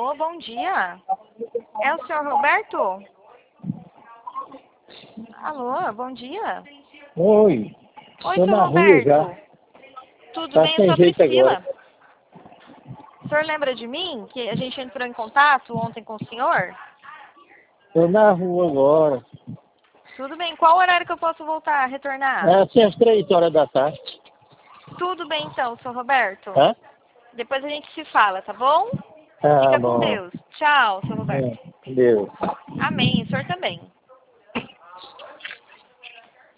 Alô, bom dia. É o senhor Roberto? Alô, bom dia. Oi, Oi, tô senhor na rua já. Roberto. Tudo Tá bem? Eu sou sem a jeito Priscila. agora. O senhor lembra de mim? Que a gente entrou em contato ontem com o senhor? Tô na rua agora. Tudo bem. Qual horário que eu posso voltar, retornar? É assim às 3 horas da tarde. Tudo bem então, senhor Roberto. Tá? Depois a gente se fala, tá bom? Tá Fica com bom. Deus. Tchau, senhor Roberto. Deus. Amém. O senhor também.